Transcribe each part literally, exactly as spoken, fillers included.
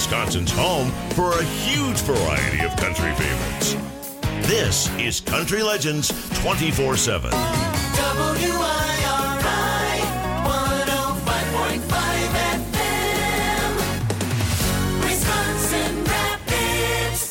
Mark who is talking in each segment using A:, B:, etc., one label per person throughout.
A: Wisconsin's home for a huge variety of country favorites. This is Country Legends twenty-four seven.
B: W I R I one oh five point five F M, Wisconsin Rapids.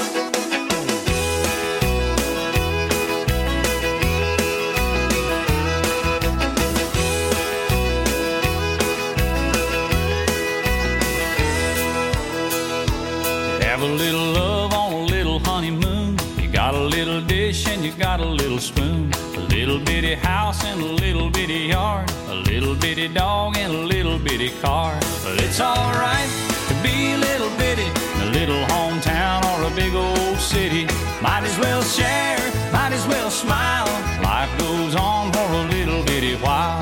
C: Have a little love on a little honeymoon. You got a little dish and you got a little spoon. A little bitty house and a little bitty yard. A little bitty dog and a little bitty car. Well, it's alright to be a little bitty in a little hometown or a big old city. Might as well share, might as well smile. Life goes on for a little bitty while.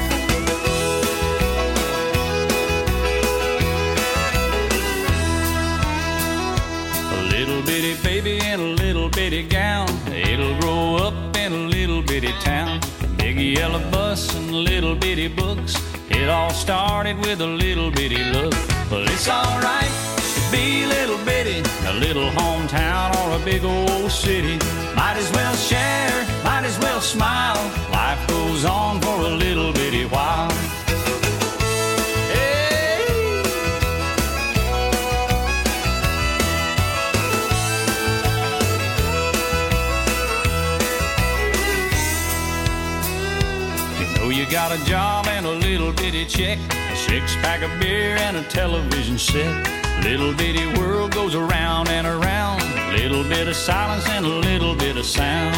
C: Little bitty baby in a little bitty gown. It'll grow up in a little bitty town. Big yellow bus and little bitty books. It all started with a little bitty look. But it's alright to be a little bitty, a little hometown or a big old city. Might as well share, might as well smile. Life goes on for a little bitty while. You got a job and a little bitty check, a six-pack of beer and a television set. Little bitty world goes around and around. A little bit of silence and a little bit of sound.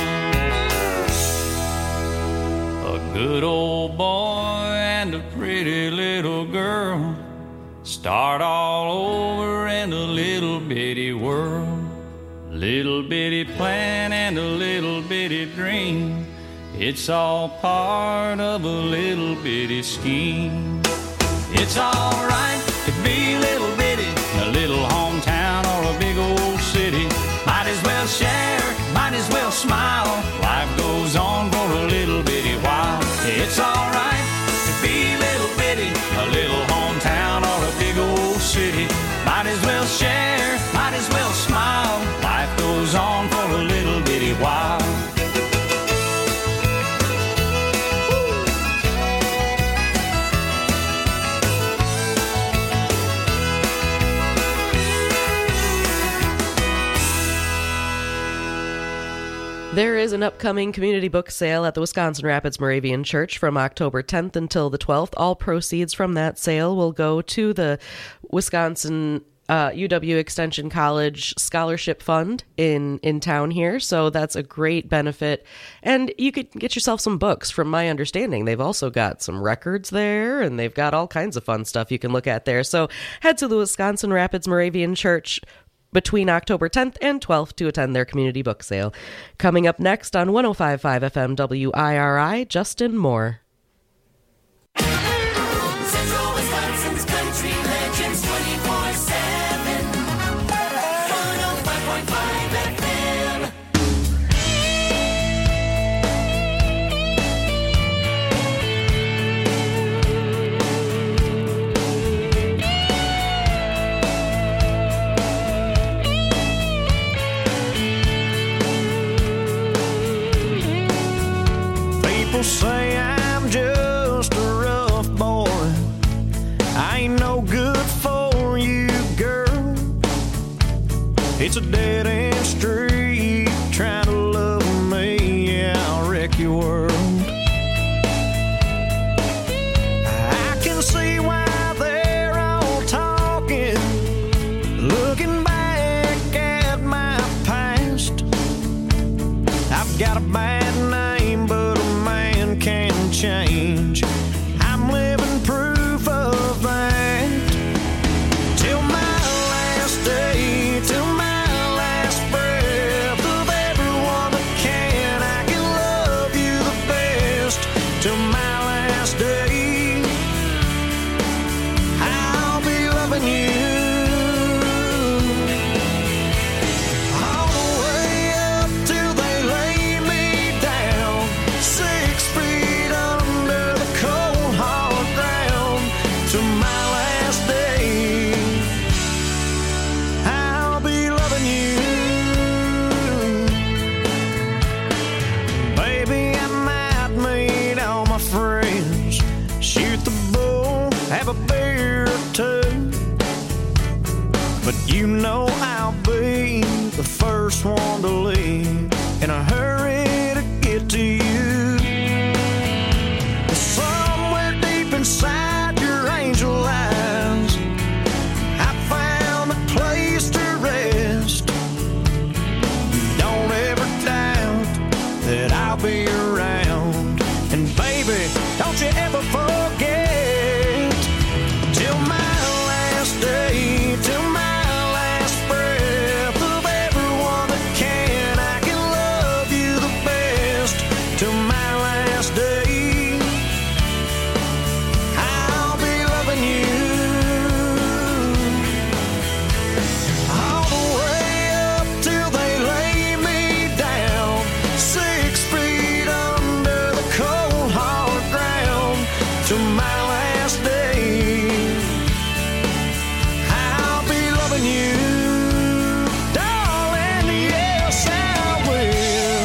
C: A good old boy and a pretty little girl start all over in a little bitty world. Little bitty plan and a little bitty dream. It's all part of a little bitty scheme. It's alright to be a little bitty, a little hometown or a big old city. Might as well share, might as well smile. Life goes on for a little bitty while. It's alright to be a little bitty, a little hometown or a big old city. Might as well share, might as well smile. Life goes on for a little bitty while.
D: There is an upcoming community book sale at the Wisconsin Rapids Moravian Church from October tenth until the twelfth. All proceeds from that sale will go to the Wisconsin uh, U W Extension College Scholarship Fund in, in town here. So that's a great benefit. And you could get yourself some books. From my understanding, they've also got some records there, and they've got all kinds of fun stuff you can look at there. So head to the Wisconsin Rapids Moravian Church between October tenth and twelfth to attend their community book sale. Coming up next on one oh five point five F M W I R I, Justin Moore.
B: Central Wisconsin's Country Legends twenty-four seven. one oh five point five F M.
E: People say I'm just a rough boy. I ain't no good for you, girl. It's a dead-end street. Trying to love me, yeah, I'll wreck your world. I can see why they're all talking, looking back at my past. I've got a bad name, but a man can change. I'm living proof of that. Till my last day, till my last breath of everyone that can, I can love you the best. Till my last day, I'll be loving you. All the way up till they lay me you know I'll be the first one to leave in a hurry to get to you. Somewhere deep inside your angel eyes, I found a place to rest. Don't ever doubt that I'll be around. And baby, don't you ever forget, till my last day, till my last breath of everyone that can, I can love you the best. Till my last day, I'll be loving you all the way up till they lay me down, six feet under the cold hard ground. Till my last day, I'll be loving you, darling, yes I will.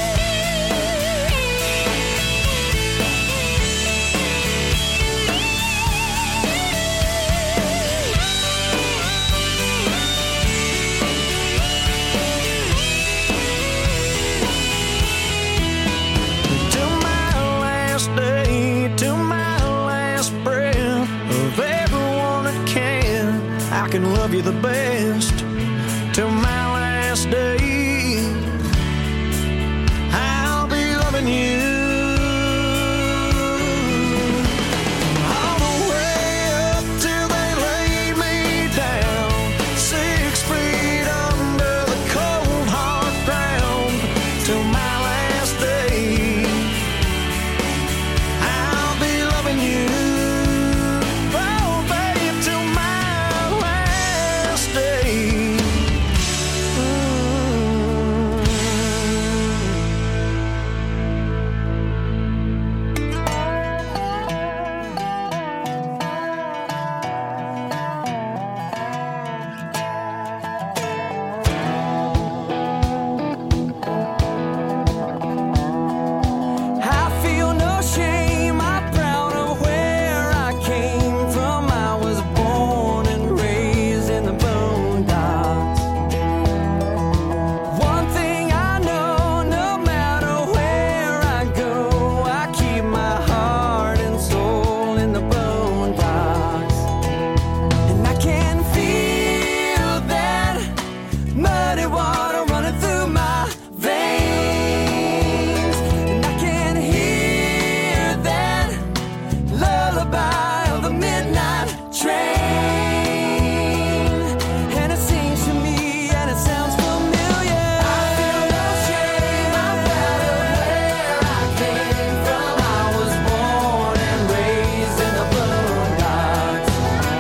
E: Till my last day, till my last breath of everyone that can, I can love you the best. Till my last day, I'll be loving you all the way up till they lay me down, six feet under the cold hard ground. Till my last day, I'll be loving you, oh babe, till my last day. I feel no shame, I'm proud of where I came from. I was born and raised in the boondocks. One thing I know, no matter where I go, I keep my heart and soul in the boondocks. And I can feel that muddy water running through my veins. And I can hear that lullaby of the midnight train. And it sings to me and it sounds familiar. I feel no shame, I'm proud of where I came from. I was born and raised in the boondocks.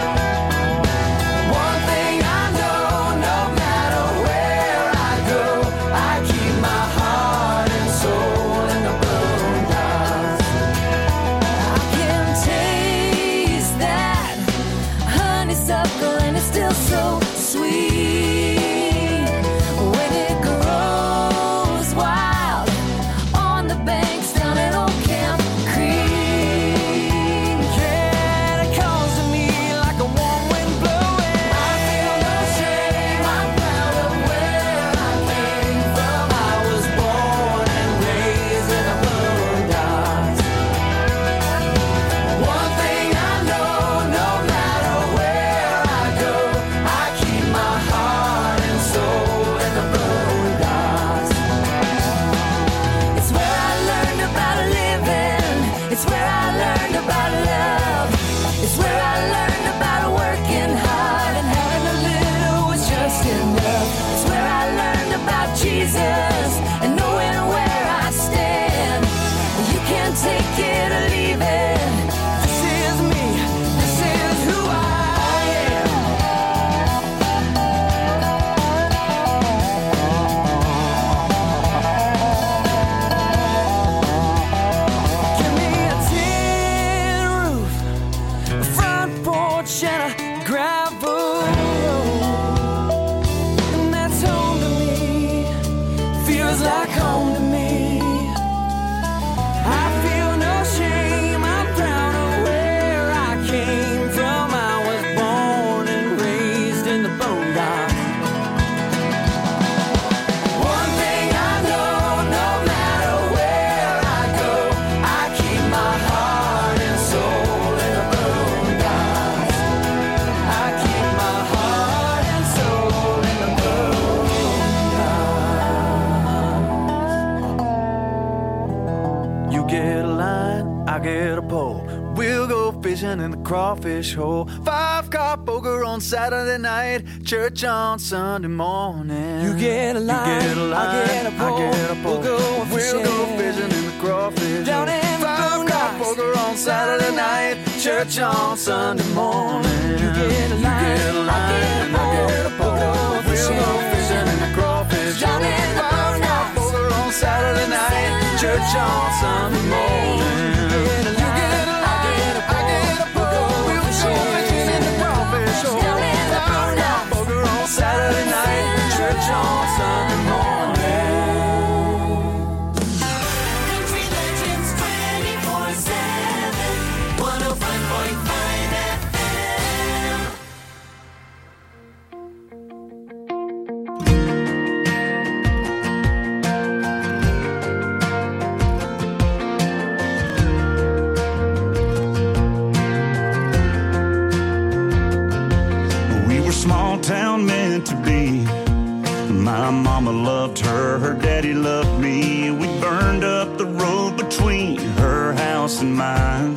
E: One thing I know, no matter where I go, I keep my heart and soul in the boondocks. I can taste that honeysuckle and it's still so sweet when it grows wild on the banks down at Old Camp Creek. Yeah, it calls to me like a warm wind blowing. I feel no shame, I'm proud of where I came from. I was born and raised in the boondocks. One thing I know, no matter where I go, I keep my heart and soul in the boondocks. It's where I learned about living. It's where I learned about love. It's where I learned about working hard and having a little was just enough. It's where I learned about Jesus and knowing where I stand. You can't take it or leave it. This is me. This is who I am. Give me a tin roof, a front porch and a gravel road, and that's home to me. Feels like home to me. I feel no shame, I'm proud of where I came from. I was born and raised in the boondocks.
F: I get a pole. We'll go fishing in the crawfish hole. Five car poker on Saturday night, church on Sunday morning.
E: You get a line,
F: you get a line,
E: I get a pole.
F: I get a pole.
E: We'll go
F: We'll go fishing in the crawfish
E: down
F: hole.
E: in the
F: Five car
E: boondocks.
F: poker on Saturday night, church on Sunday morning.
E: You get a line,
F: you get a line, I get a pole. We'll go fishing in the crawfish
E: down
F: hole.
E: in the
F: Five car
E: boondocks.
F: poker on Saturday night, church on Sunday morning. You get a line, I get a pole. We'll go fishing in the crawfish hole. Five car poker on Saturday night, church on Sunday morning.
B: Country Legends twenty-four seven, one oh five point five F M.
G: We were small town meant to be. My mama loved her, her daddy loved me. We burned up the road between her house and mine.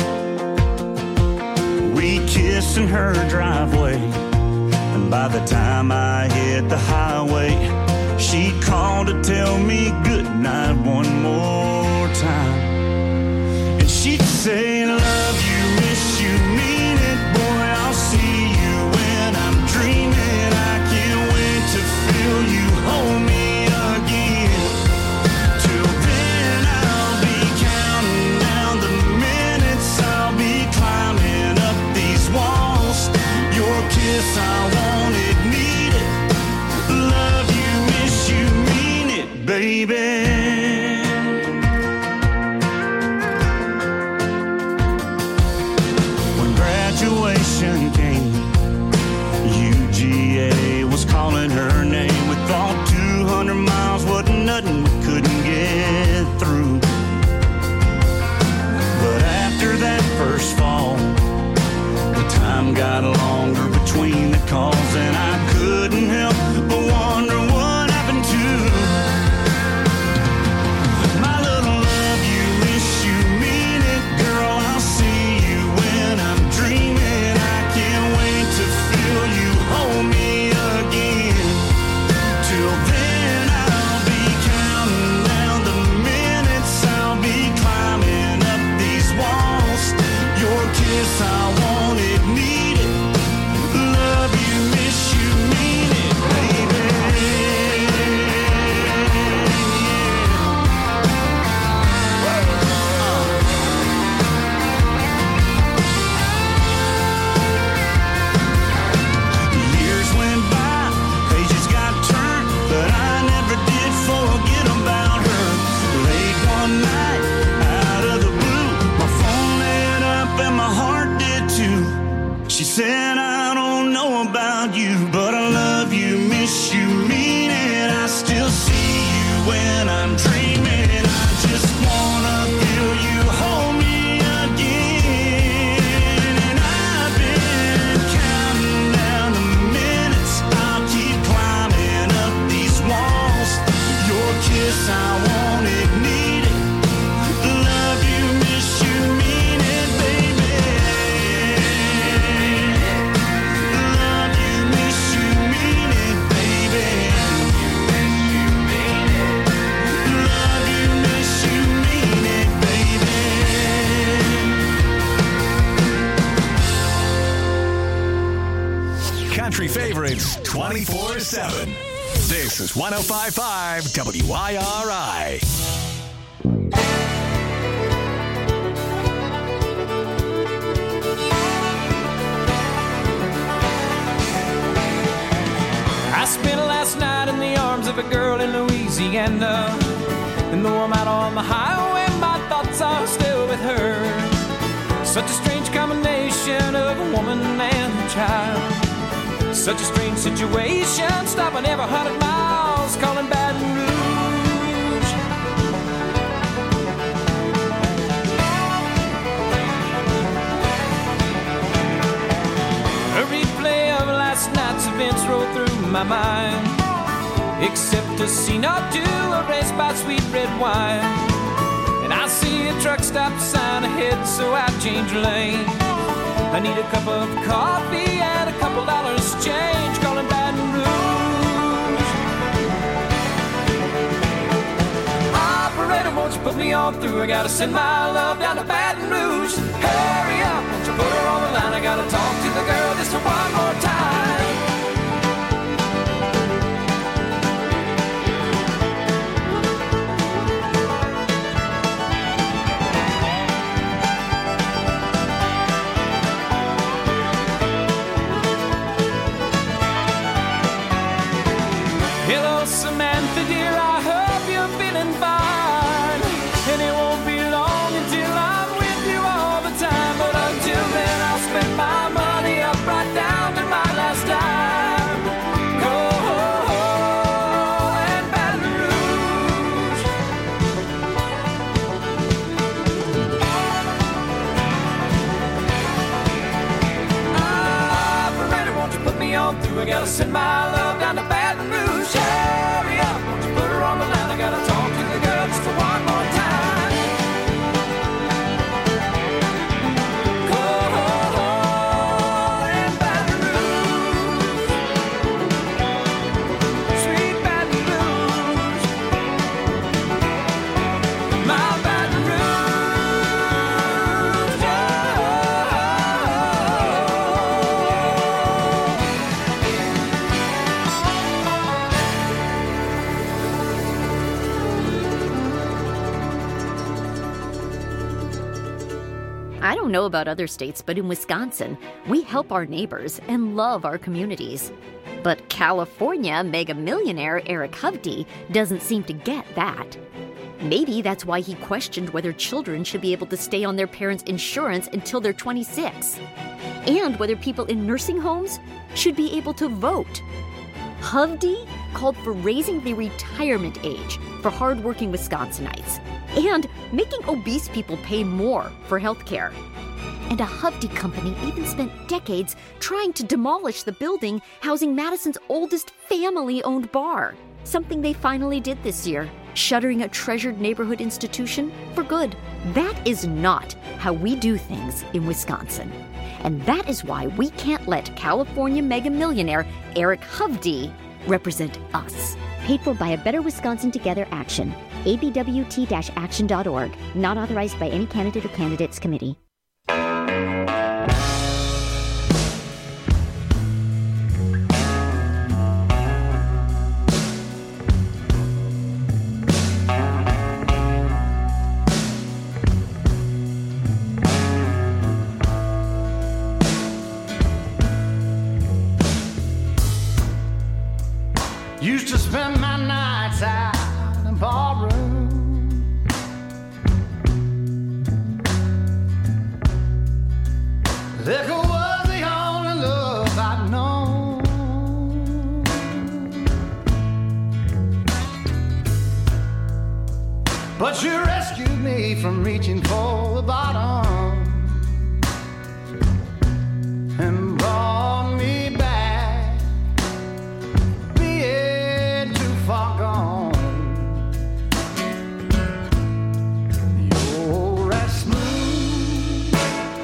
G: We kissed in her driveway, and by the time I hit the highway, she called to tell me goodnight one more time. And she'd say, love you, miss you, mean it, boy, I'll see you when I'm dreaming. I can't wait to feel you hold me again. Till then I'll be counting down the minutes, I'll be climbing up these walls. Your kiss, I want it, need it. Love you, miss you, mean it, baby. When graduation came, U G A was calling her name. We thought two hundred miles wasn't nothing we couldn't get through. But after that first fall, the time got longer between the calls, and I couldn't help but wonder what happened to my little love you, miss you, mean it, girl, I'll see you when I'm dreaming. I can't wait to feel you hold me again. Till then I'll be counting down the minutes, I'll be climbing up these walls. Your kiss, I want it, need it. Love you, miss you, mean it, baby. Years went by, pages got turned, but I never did forget about her. Late one night, out of the blue, my phone lit up and my heart did too. She said, I don't know about you, but I love you, miss you, mean it. I still see you when I'm dreaming. I just wanna feel you hold me again. And I've been counting down the minutes, I'll keep climbing up these walls. Your kiss, I want it, need it. Love you, miss you, mean it, baby. Love you, miss you, mean it, baby. Love you, miss you, mean it, baby.
H: Country favorites twenty-four seven. This is one oh five point five W I R I.
E: I spent last night in the arms of a girl in Louisiana, and though I'm out on the highway, my thoughts are still with her. Such a strange combination of a woman and a child. Such a strange situation, stopping every hundred miles, calling Baton Rouge. A replay of last night's events roll through my mind, except a scene or two erased by sweet red wine. And I see
F: a truck stop sign ahead, so I change lanes. I need a cup of coffee and a couple dollars change, calling Baton Rouge. Operator, won't you put me on through? I gotta send my love down to Baton Rouge. Hurry up, won't you put her on the line? I gotta talk to the girl just one more time. Hello, Samantha, dear, I hope you're feeling fine. And it won't be long until I'm with you all the time. But until then, I'll spend my money up right down to my last dime. Go and Baton Rouge. Operator, won't you put me on through? I gotta send my love down to Baton Rouge. Hurry up, won't you put her on the line? I gotta talk to the girl just for one more time. Go and Baton Rouge, sweet Baton Rouge, my Baton Rouge,
I: I don't know about other states, but in Wisconsin, we help our neighbors and love our communities. But California mega millionaire Eric Hovde doesn't seem to get that. Maybe that's why he questioned whether children should be able to stay on their parents' insurance until they're twenty-six, and whether people in nursing homes should be able to vote. Hovde called for raising the retirement age for hardworking Wisconsinites and making obese people pay more for health care. And a Hovde company even spent decades trying to demolish the building housing Madison's oldest family-owned bar, something they finally did this year, shuttering a treasured neighborhood institution for good. That is not how we do things in Wisconsin. And that is why we can't let California mega millionaire Eric Hovde represent us.
J: Paid for by a Better Wisconsin Together action. A B W T action dot org. Not authorized by any candidate or candidates committee.
E: Used to spend my nights out in ballroom. Liquor was the only love I'd known. But you rescued me from reaching for the bottom and brought me back, being too far gone. You're as smooth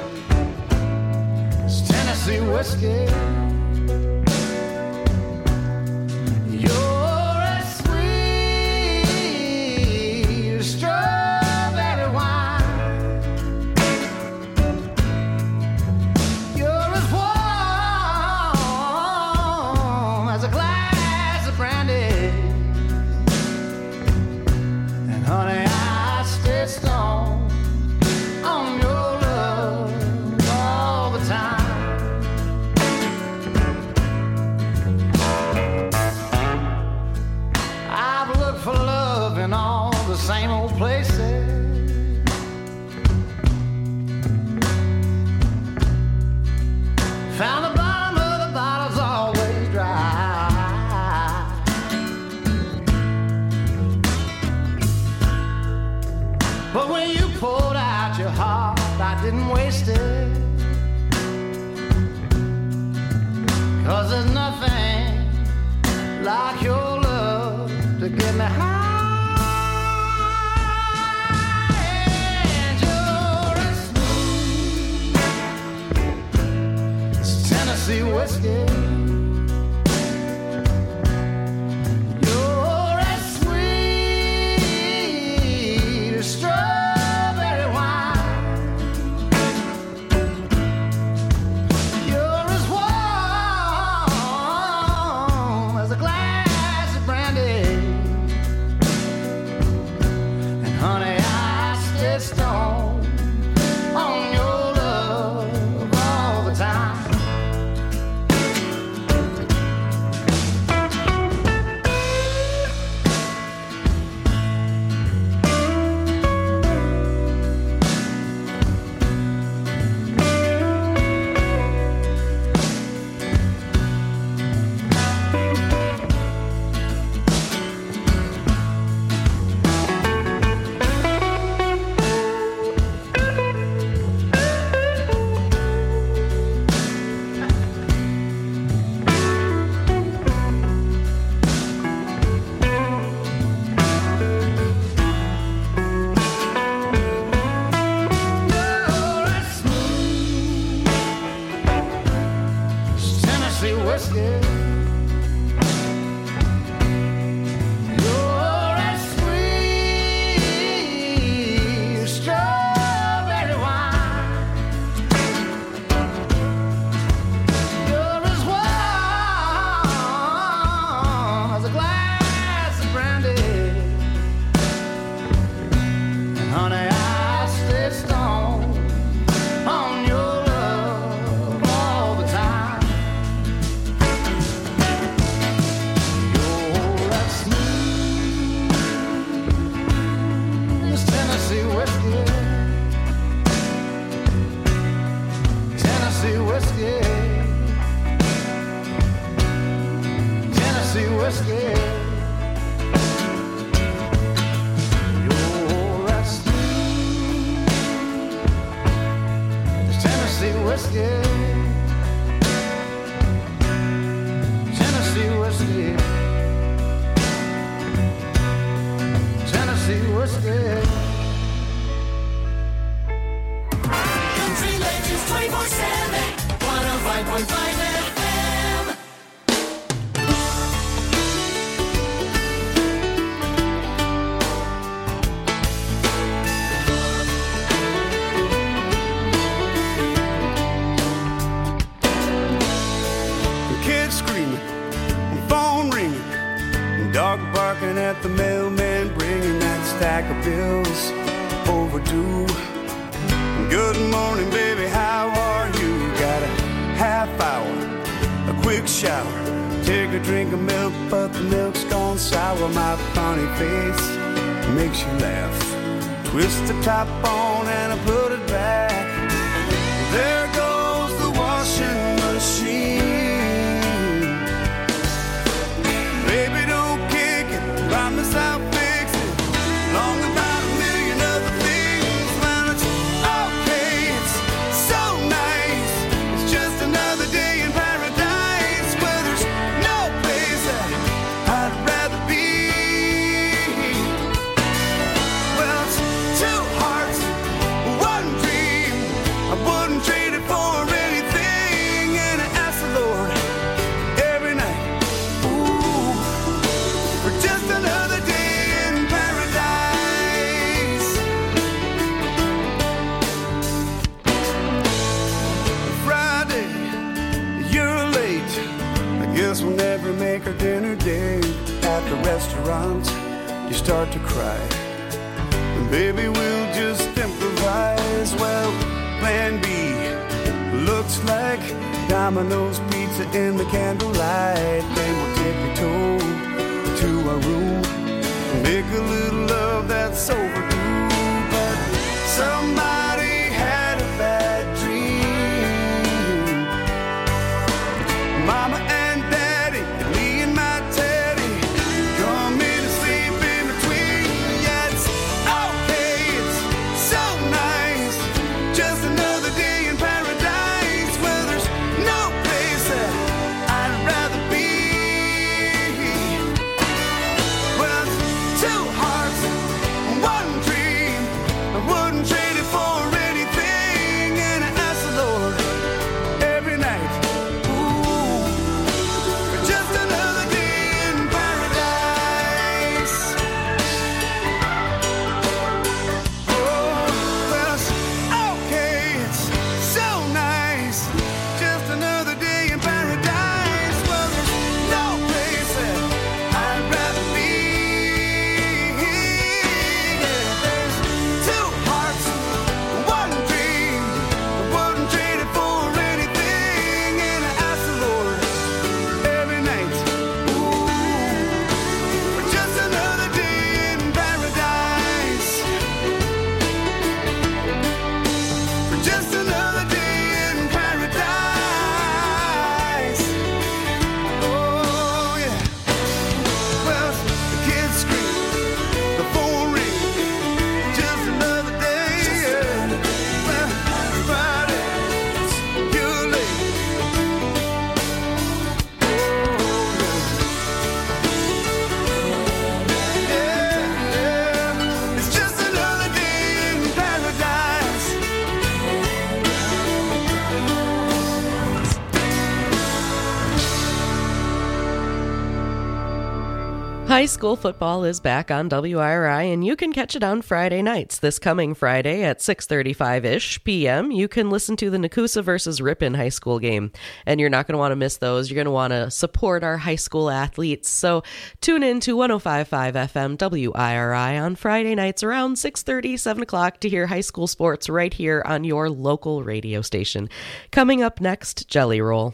E: as Tennessee whiskey. You're as sweet as strawberry wine. You're as warm as a glass of brandy. And honey, I stay strong on your love all the time. I've looked for love in all the same old places. Found the bottom of the bottle's always dry. But when you poured out your heart, I didn't waste it. 'Cause there's nothing like your love to get me high. stay stoned on your love all the time. Two hearts
D: High school football is back on W I R I, and you can catch it on Friday nights. This coming Friday at six thirty-five-ish p.m., you can listen to the Nakusa versus Ripon high school game. And you're not going to want to miss those. You're going to want to support our high school athletes. So tune in to one oh five point five F M W I R I on Friday nights around six thirty, seven o'clock to hear high school sports right here on your local radio station. Coming up next, Jelly Roll.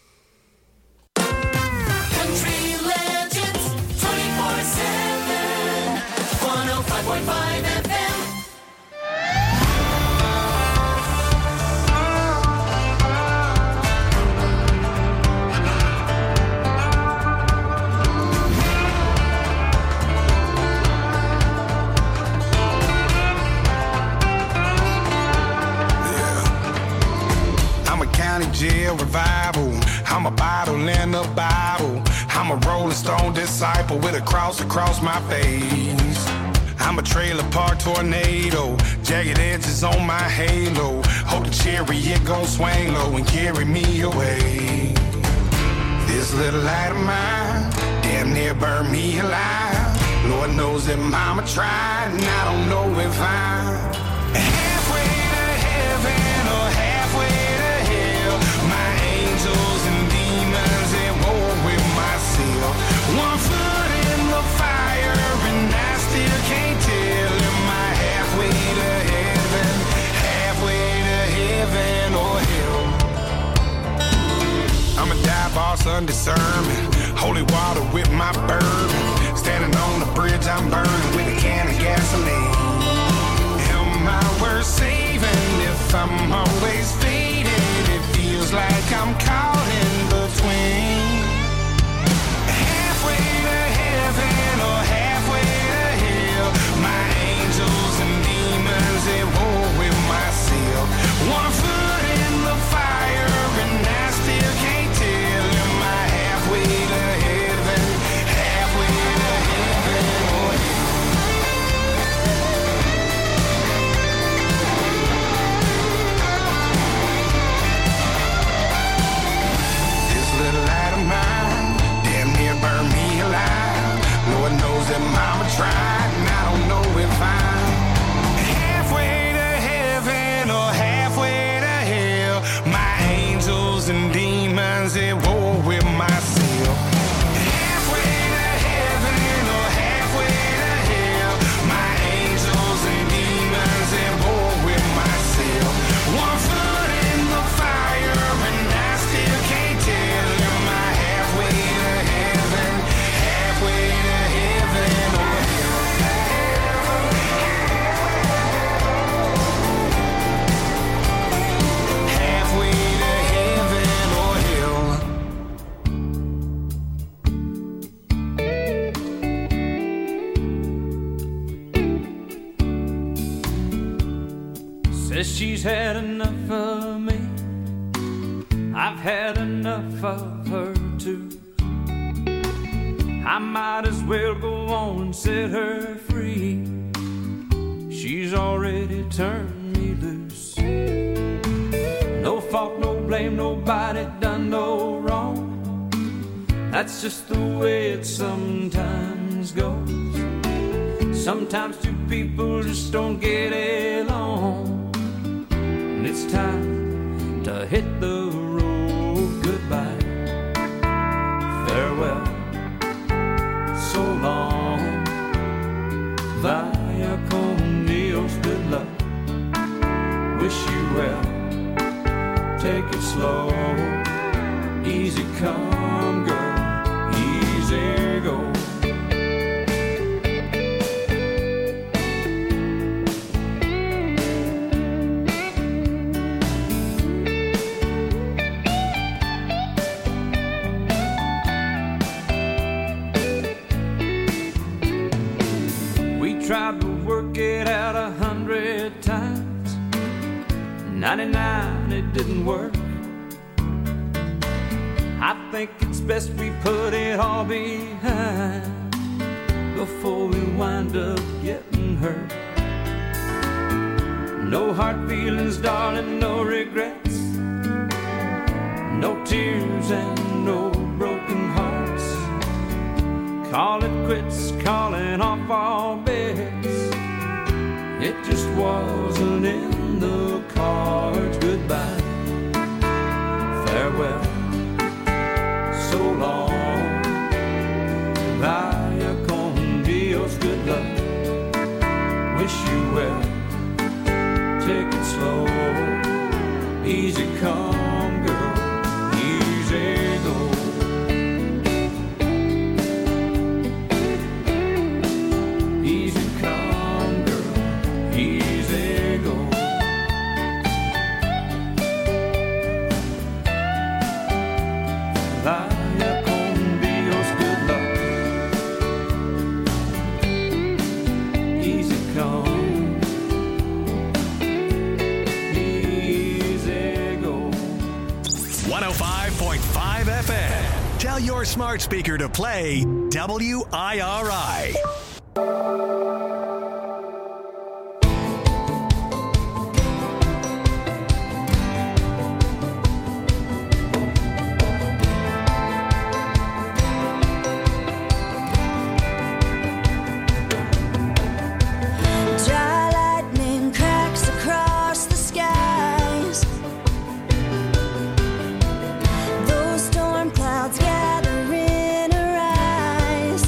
K: Jail revival. I'm a bottle in a Bible. I'm a Rolling Stone disciple with a cross across my face. I'm a trailer park tornado, jagged edges on my halo. Hope the chariot gon' swing low and carry me away. This little light of mine damn near burned me alive. Lord knows that mama tried, and I don't know if I'm halfway to heaven or halfway to hell. My angels and demons at war with myself. One foot in the fire and I still can't tell. Am I halfway to heaven, halfway to heaven or hell? I'm a dive boss on discernment, holy water with my bourbon. Standing on the bridge I'm burning with a can of gasoline. Am I worth saving if I'm always faded? It feels like I'm caught in between. Halfway to heaven or halfway to hell. My angels and demons at war with myself. One foot in the fire and I still can't tell. Am I halfway to heaven, halfway to heaven or hell? This little light of mine damn near burned me alive. Lord knows that mama tried, and I don't know if I'm halfway to heaven or halfway to hell. My angels and demons at war with myself. Halfway to heaven or halfway to hell. My angels and demons at war with myself. One foot in the fire and I still can't tell. Am I halfway to heaven, halfway to heaven or hell? Halfway to heaven or hell?
C: Says she's had enough of me. I've had enough of her too. I might as well go on and set her free. She's already turned me loose. No fault, no blame, nobody done no wrong. That's just the way it sometimes goes. Sometimes two people just don't get along. And it's time to hit the road. Goodbye, farewell, so long. Vaya con Dios, good luck. Wish you well. Take it slow. Easy come, girl. Easy go. Tried to work it out a hundred times. ninety-nine, it didn't work. I think it's best we put it all behind before we wind up getting hurt. No hard feelings, darling, no regrets. No tears and no broken hearts. call it quits, calling off all bets. It just wasn't in the cards. Goodbye, farewell, so long. Vaya con Dios, good luck. Wish you well. Take it slow. Easy come, girl. Easy go. Easy come, girl. Easy go. Vaya con Dios, good luck. Easy come. Easy go.
H: one oh five point five F M. Tell your smart speaker to play W I R I.
L: Dry lightning cracks across the skies. Those storm clouds gather in her eyes.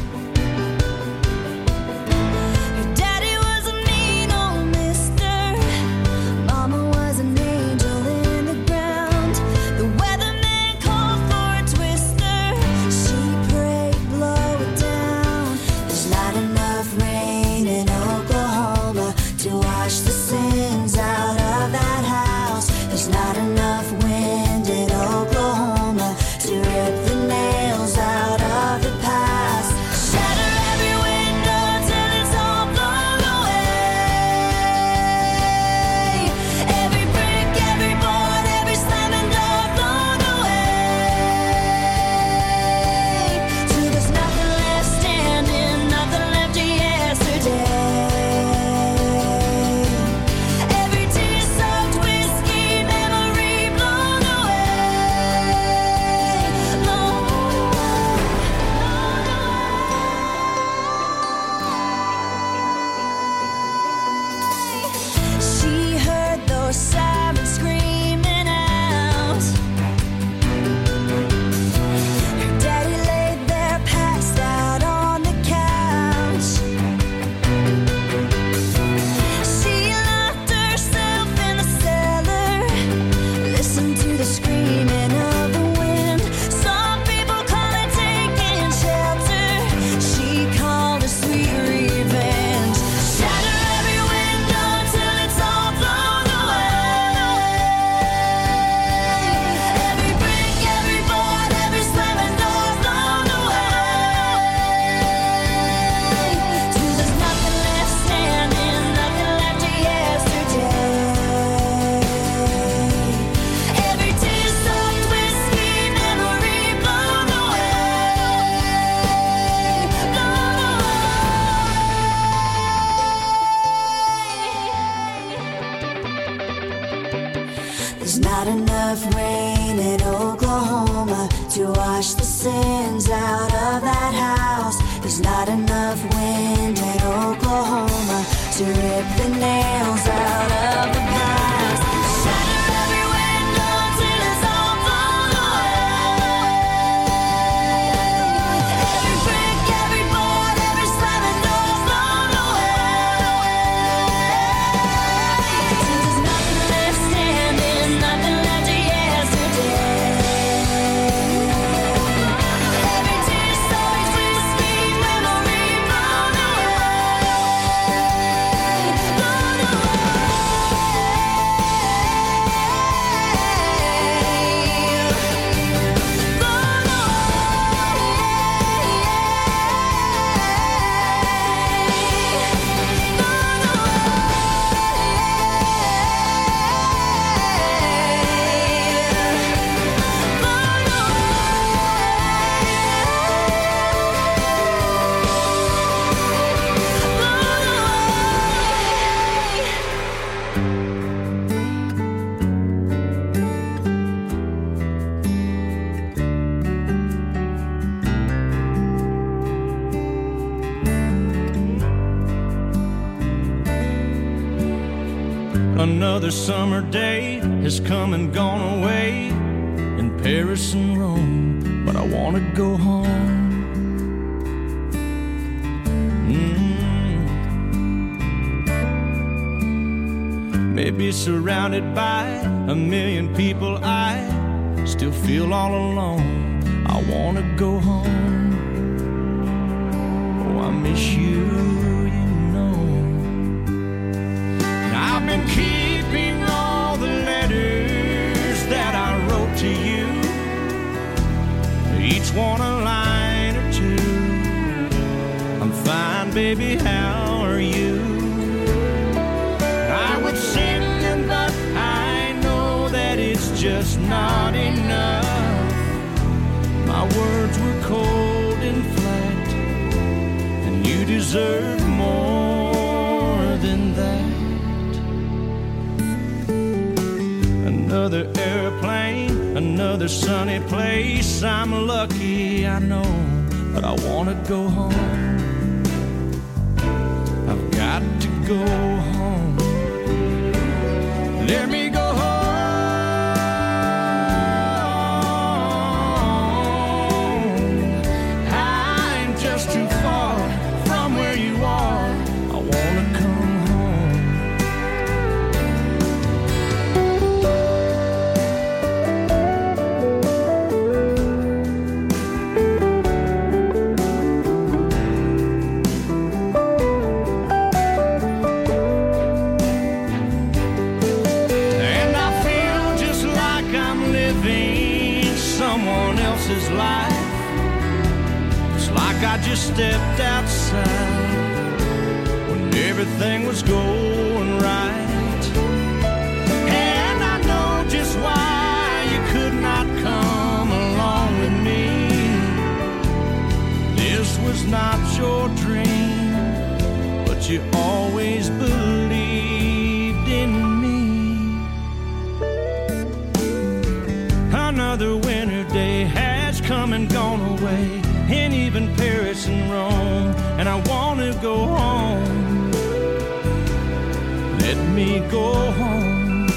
L: Your daddy was a mean old mister. Mama was an angel in the ground. The weatherman called for a twister. She prayed, blow it down. There's not enough rain in Oklahoma to wash the sins out of that house. There's not enough wind in Oklahoma to rip the nails out of the past. Shatter every window till it's all blown away. Every brick, every board, every slamming door blown away. Till there's nothing left standing, nothing left of yesterday. Every tear-soaked whiskey memory blown away, blown away. She heard those sirens screaming out. Her daddy laid there passed out on the couch. She locked herself in the cellar, listened to the screaming of the wind. Some people call it taking shelter. She called it sweet revenge. Shatter every window till it's all blown away. Every brick, every board, every slamming door blown away. Till there's nothing left standing, nothing left of yesterday. Every tear-soaked whiskey memory blown away, blown away. There's not enough rain in Oklahoma to wash the sins out of that house. There's not enough wind in Oklahoma to rip the nails out of the past. Shatter every window till it's all blown away. Every brick, every board, every slamming door blown away. Till there's nothing left standing, nothing left of yesterday. Every tear-soaked whiskey memory blown away, blown away.
E: Another summer day has come and gone away in Paris and Rome, but I want to go home. Mm. Maybe surrounded by a million people, I still feel all alone. I want to go home. Oh, I miss you, you know. And I've been keeping all the letters that I wrote to you, each one a line or two. I'm fine, baby, how are you? I would send them, but I know that it's just not enough. My words were cold and flat, and you deserve more than that. Another airplane, another sunny place. I'm lucky, I know, but I want to go home. I've got to go home. Let me go home. I'm just too far from where you are. I want to come home. And I feel just like I'm living someone else's life. It's like I just stepped outside when everything was going right. And I know just why you could not come along with me. This was not your dream, but you always believed in me. Another winter day has come and gone away, and even Paris and Rome, and I want to go home. Let me go home.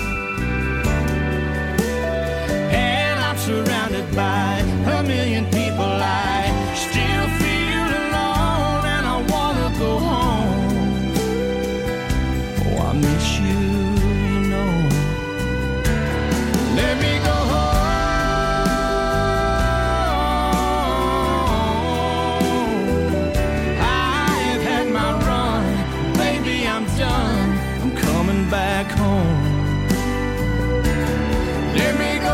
E: And I'm surrounded by a million people. I still feel alone, and I want to go home. Oh, I miss you, you know. Let me go home. I've had my run, baby, I'm done. I'm coming back home. Let me go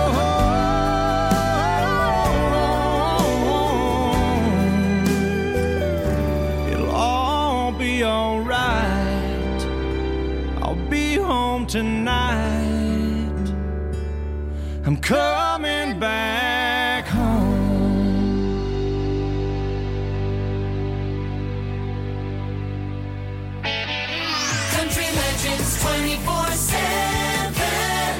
E: home. It'll all be all right. I'll be home tonight. I'm coming back home.
B: Country Legends twenty-four seven.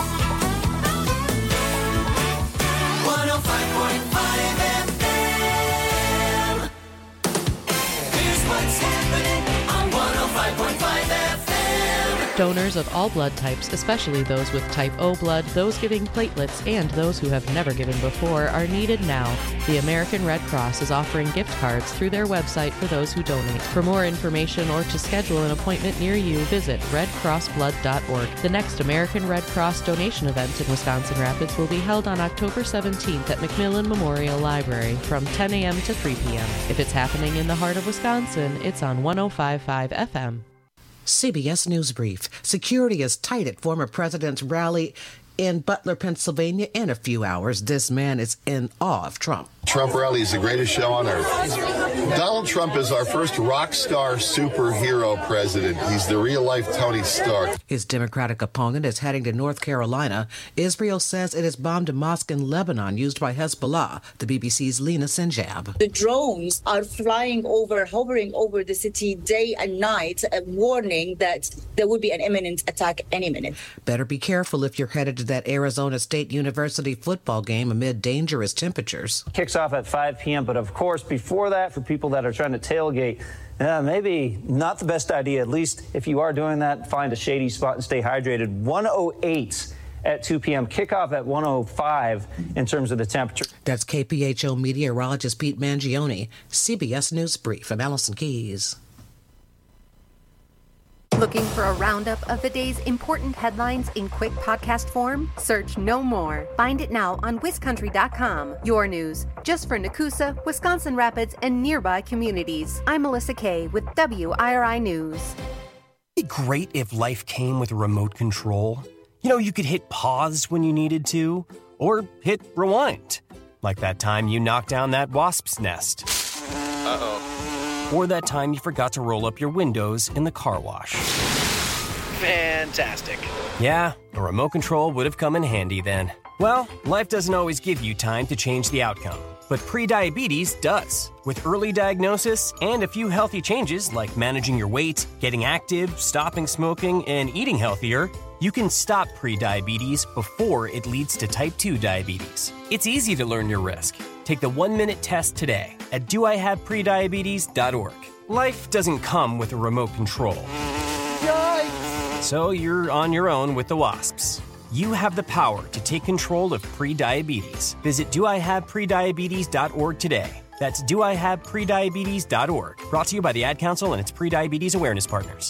B: one oh five point five F M. Here's what's happening on one oh five point five F M.
D: Donors of all blood types, especially those with type O blood, those giving platelets, and those who have never given before, are needed now. The American Red Cross is offering gift cards through their website for those who donate. For more information or to schedule an appointment near you, visit red cross blood dot org. The next American Red Cross donation event in Wisconsin Rapids will be held on October seventeenth at McMillan Memorial Library from ten a.m. to three p.m. If it's happening in the heart of Wisconsin, it's on one oh five point five F M.
M: C B S News Brief. Security is tight at former president's rally in Butler, Pennsylvania. In a few hours, this man is in awe of Trump.
N: Trump rally is the greatest show on earth. Donald Trump is our first rock star superhero president. He's the real-life Tony Stark.
M: His Democratic opponent is heading to North Carolina. Israel says it has bombed a mosque in Lebanon used by Hezbollah. The B B C's Lena Sinjab.
O: The drones are flying over, hovering over the city day and night, uh, warning that there would be an imminent attack any minute.
M: Better be careful if you're headed to that Arizona State University football game amid dangerous temperatures.
P: Kicks off at five p.m., but of course, before that, for people that are trying to tailgate, uh, maybe not the best idea. At least if you are doing that, find a shady spot and stay hydrated. one oh eight at two p.m. Kickoff at one oh five in terms of the temperature.
M: That's K P H O meteorologist Pete Mangione, C B S News Brief. I'm Allison Keys.
Q: Looking for a roundup of the day's important headlines in quick podcast form? Search No More. Find it now on Wiscountry dot com. Your news, just for Nakusa, Wisconsin Rapids, and nearby communities. I'm Melissa Kay with W I R I News.
R: It'd be great if life came with a remote control. You know, you could hit pause when you needed to, or hit rewind. Like that time you knocked down that wasp's nest. Uh-oh. Or that time you forgot to roll up your windows in the car wash.
S: Fantastic.
R: Yeah, a remote control would have come in handy then. Well, life doesn't always give you time to change the outcome, but prediabetes does. With early diagnosis and a few healthy changes like managing your weight, getting active, stopping smoking, and eating healthier, you can stop prediabetes before it leads to type two diabetes. It's easy to learn your risk. Take the one-minute test today at do I have prediabetes dot org. Life doesn't come with a remote control. Yikes! So you're on your own with the wasps. You have the power to take control of prediabetes. Visit do I have prediabetes dot org today. That's do I have prediabetes dot org. Brought to you by the Ad Council and its prediabetes awareness partners.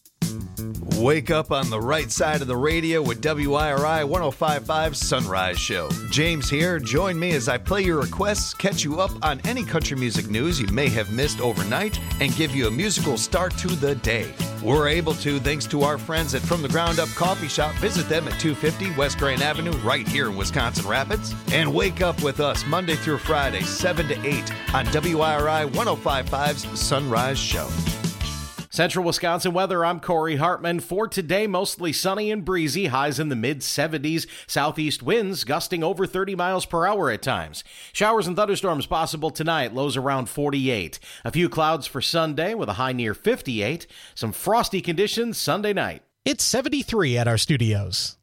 T: Wake up on the right side of the radio with W I R I one oh five point five Sunrise Show. James here. Join me as I play your requests, catch you up on any country music news you may have missed overnight, and give you a musical start to the day. We're able to thanks to our friends at From the Ground Up Coffee Shop. Visit them at two fifty West Grand Avenue right here in Wisconsin Rapids. And wake up with us Monday through Friday, seven to eight on W I R I one oh five point five's Sunrise Show.
U: Central Wisconsin weather, I'm Corey Hartman. For today, mostly sunny and breezy, highs in the mid seventies, southeast winds gusting over thirty miles per hour at times. Showers and thunderstorms possible tonight, lows around forty-eight. A few clouds for Sunday with a high near fifty-eight. Some frosty conditions Sunday night.
V: It's seventy-three at our studios.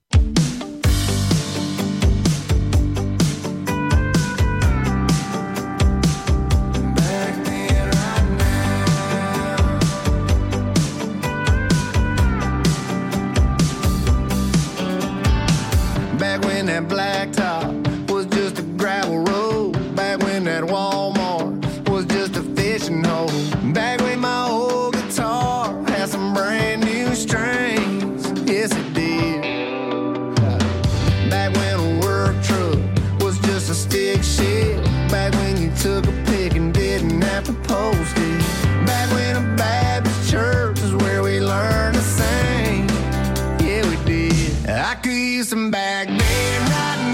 E: Back when that blacktop was just a gravel road. Back when that Walmart was just a fishing hole. Back when my old guitar had some brand new strings. Yes, it did. Back when a work truck was just a stick shift. Back when you took a pic and didn't have to post it. Back when a Baptist church is where we learned to sing. Yeah, we did. I could use some back then right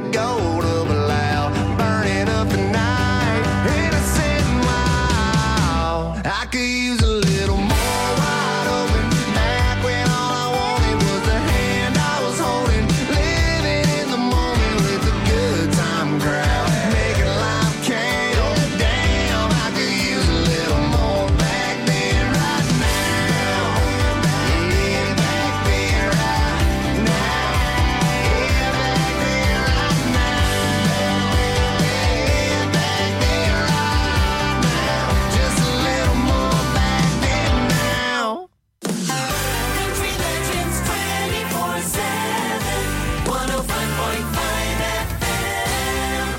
E: gold of a loud, burning up the night, innocent and wild. I could use a little more wide open, back when all I wanted was the hand I was holding, living in the moment with a good time crowd, making life count. Damn, I could use a little more back then, right now. Yeah, back then, right now. Yeah, back then, right now. Yeah, back then, right now. Just a little more back then now.
B: Country Legends twenty-four seven, one oh five point five F M.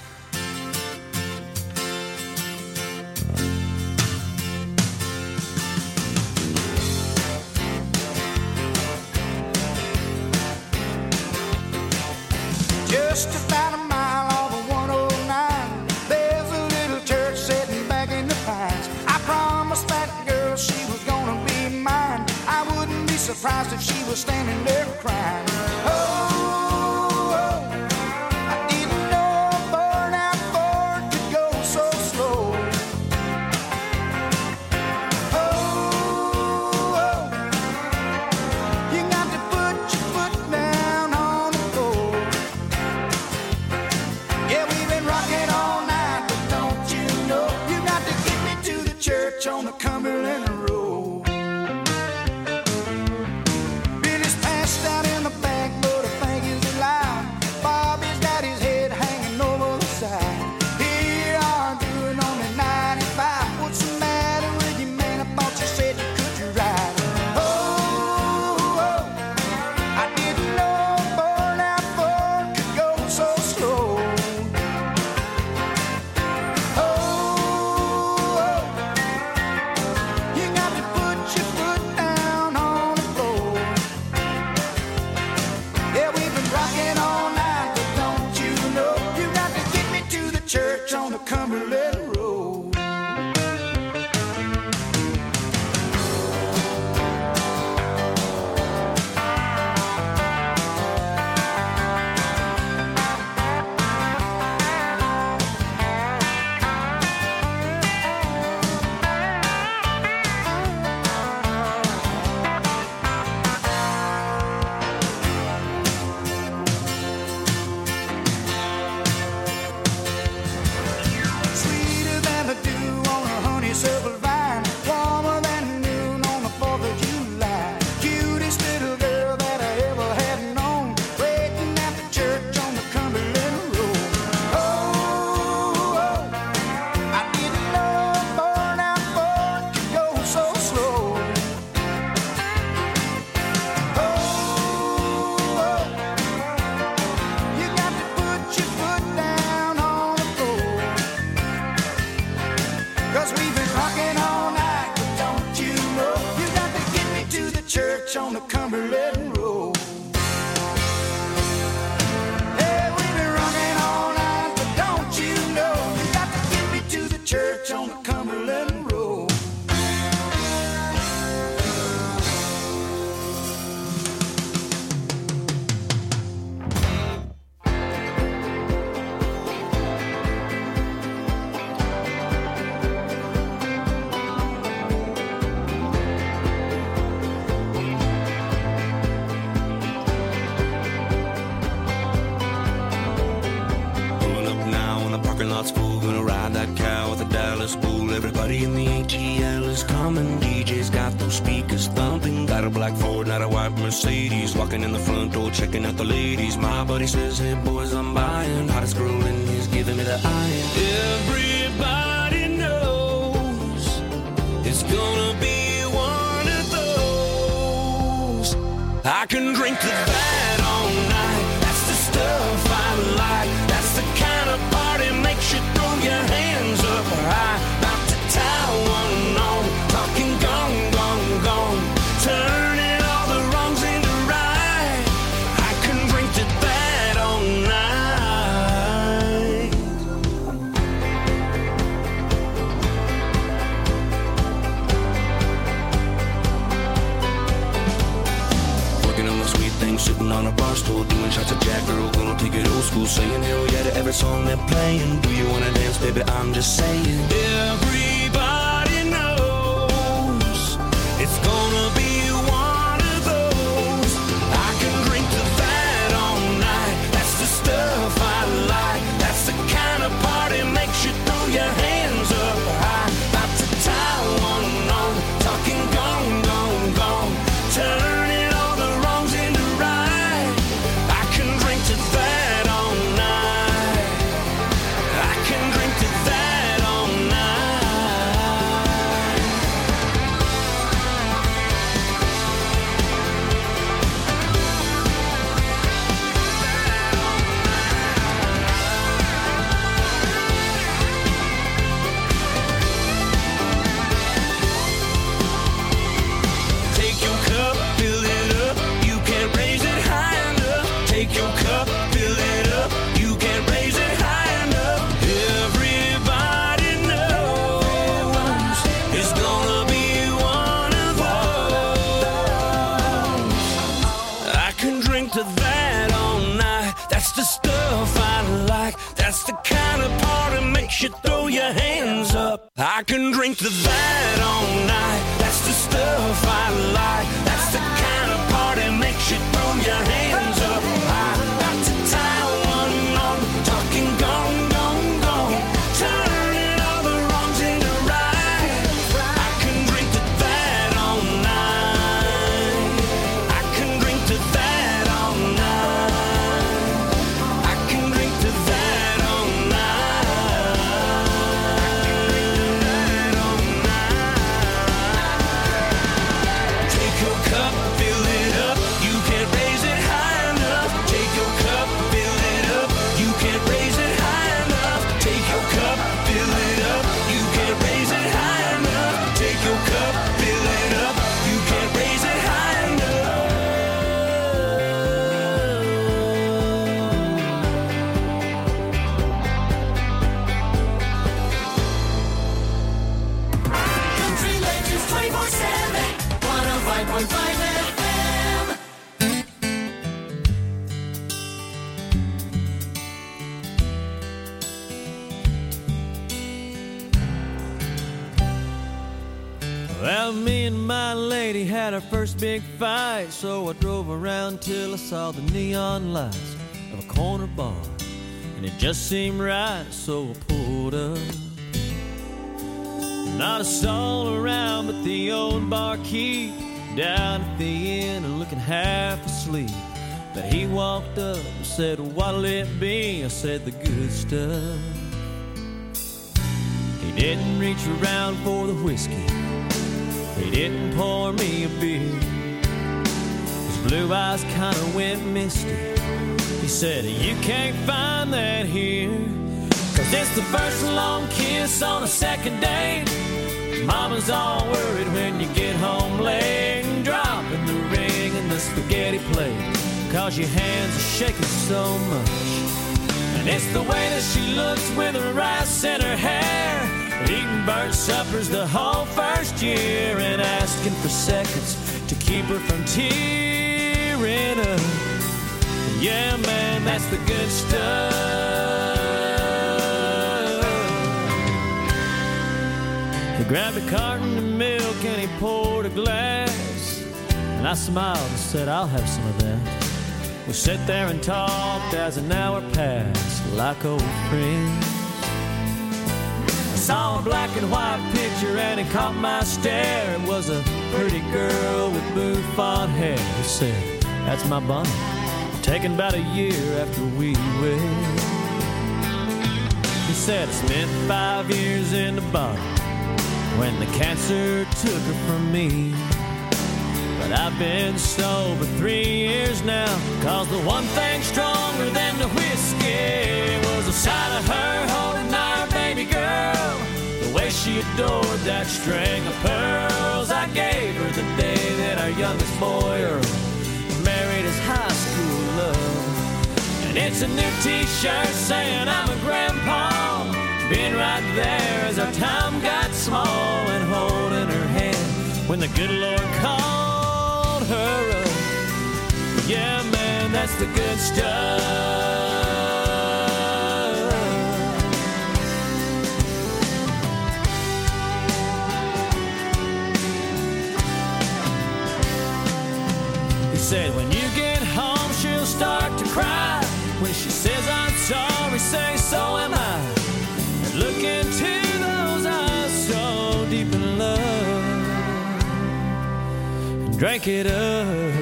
E: Just about a mile off of one oh nine, there's a little church sitting back in the pines. I promised that girl she was gonna be mine. I wouldn't be surprised if she was standing there crying. Oh, oh, I didn't know a burnout Ford could go so slow. Oh, oh, you got to put your foot down on the floor. Yeah, we've been rocking all night, but don't you know you got to get me to the church on the Cumberland Road. Billy's passed out in the back, but I think he's alive. Bobby's got his head hanging over the side. Here you are doing only ninety-five. What's the matter with you, man? I thought you said you could ride. Oh, oh, I didn't know a burnout Ford could go so slow. Oh, oh, you got to put your foot down on the floor. Yeah, we've been rocking all night, but don't you know you got to get me to the church on the Cumberland Road. Sweeter than the dew on a honeysuckle vine, warmer than noon on the fourth of July. Cutest little girl that I ever had known, waiting at the church on the Cumberland Road. Oh, oh, I didn't know a burnout Ford could go so slow. Oh, oh, you got to put your foot down on the floor. Cause we've been rocking all night, but don't you know you got to get me to the church on the Cumberland Road. Hey, we've been rocking all night, but don't you know you got to get me to the church on the Cumberland Road.
A: Pulling up now in the parking lot's full. Gonna ride that cow with a Dallas bull. Everybody in the A T L is coming. D J's got those speakers thumping. Got a black Ford, not a white Mercedes. Walking in the front door, checking out the ladies. My buddy says, hey boys, I'm buying. Hottest girl in he's giving me the iron. Everybody knows it's gonna be one of those. I can drink to that all night. That's the stuff I like. That's the kind of party makes you throw your hands up high. About to tie one on, talking gone, gone, gone. Turning all the wrongs into right. I can drink to that all night. Working on the sweet things, singing hell yeah to every song they're playing. Do you wanna dance, baby? I'm just saying. Everybody knows it's gonna be one of those. I can drink to that all night. That's the stuff I like. That's the kind of party makes you throw your hands up high. About to tie one on, talking gone, gone, gone. Turning all the wrongs into right. I can drink to that all night. I can drink to that all night. Take your cup, fill it up. You can't raise it high enough. Take your cup, fill it up. You can't raise it high enough. Everybody knows it's gonna be one of those. I can drink to that all night. That's the stuff I like. That's the kind of party makes you throw your hands up. I can drink to that all night. That's the stuff I like. That's the kind of party makes you throw your hands up. I'm about to tie one on, talking gone, gone, gone. Turning all the wrongs into right. I can drink to that all night. I can drink to that all night. I can drink to that all night. Take your cup, fill it up. You can't raise it high enough. Take your cup, fill it up. You can't raise it high enough. Take your cup, fill it up. You can't raise it high enough. Take your cup, fill it up. You can't raise it high enough.
B: Country Legends twenty-four seven, one oh five point five F M.
E: Well, me and my lady had our first big fight, so I drove around till I saw the neon lights of a corner bar, and it just seemed right, so I pulled up. Not a soul around but the old barkeep down at the inn and looking half asleep. But he walked up and said, "What'll it be?" I said, "The good stuff." He didn't reach around for the whiskey. He didn't pour me a beer. His blue eyes kind of went misty. He said, "You can't find that here, 'cause it's the first long kiss on a second date. Mama's all worried when you get home late, and dropping the ring in the spaghetti plate, 'cause your hands are shaking so much. And it's the way that she looks with her rice in her hair, eating burnt suppers the whole first year, and asking for seconds to keep her from tearing up. Yeah, man, that's the good stuff." He grabbed a carton of milk and he poured a glass, and I smiled and said, "I'll have some of that." We sat there and talked as an hour passed, like old friends. I saw a black and white picture and it caught my stare. It was a pretty girl with bouffant hair. He said, "That's my Bonnie, taken about a year after we wed." He said, "I spent five years in the bottom when the cancer took her from me. But I've been sober three years now, 'cause the one thing stronger than the whiskey was the sight of her holding our baby girl. The way she adored that string of pearls I gave her the day that our youngest boy Earl married his high school love. And it's a new t-shirt saying I'm a grandpa, been right there as our time got small, and holding her hand when the good Lord called her up. Yeah, man, that's the good stuff." say so am I. And look into those eyes so deep in love. And drank it up.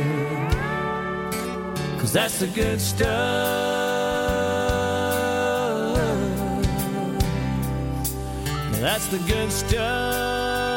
E: Cause that's the good stuff. Yeah, that's the good stuff.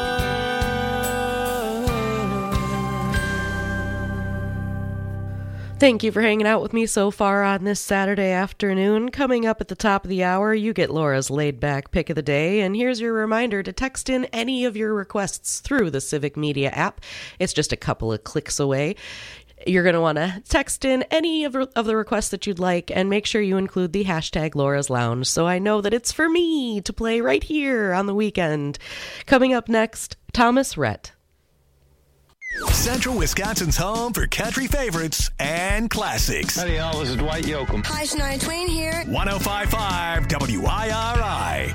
D: Thank you for hanging out with me so far on this Saturday afternoon. Coming up at the top of the hour, you get Laura's laid-back pick of the day, and here's your reminder to text in any of your requests through the Civic Media app. It's just a couple of clicks away. You're going to want to text in any of, of the requests that you'd like, and make sure you include the hashtag Laura's Lounge so I know that it's for me to play right here on the weekend. Coming up next, Thomas Rhett.
H: Central Wisconsin's home for country favorites and classics.
G: Howdy, y'all. This is Dwight Yoakam.
S: Hi, Shania Twain here.
H: one oh five point five W I R I.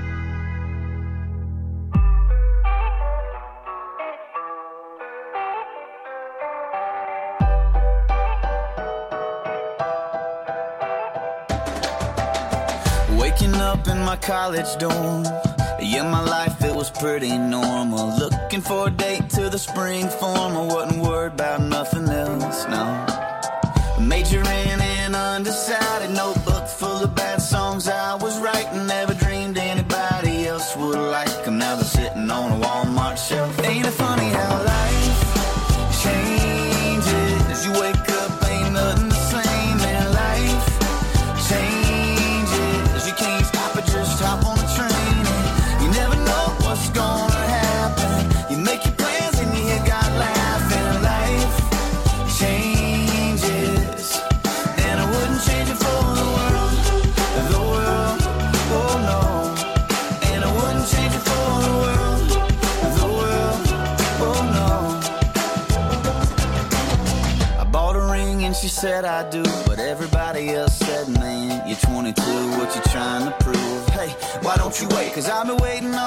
W: Waking up in my college dorm. Yeah, my life, it was pretty normal. Looking for a date to the spring form. I wasn't worried about nothing else, no. Majoring in undecided, notebook full of bad songs I was writing. Never dreamed anybody else would like them. Now they're sitting on a Walmart shelf. Ain't it funny how life changes? You wake up, ain't nothing the same. And life changes. You can't stop it, just hop on the train. What's gonna happen? You make your plans and you hear God laughing. Life changes, and I wouldn't change it for the world, the world, oh no. And I wouldn't change it for the world, the world, oh no. I bought a ring and she said I do, but everybody else said, man, you're twenty-two, what you trying to prove? Hey, why don't you wait? Cause I've been waiting on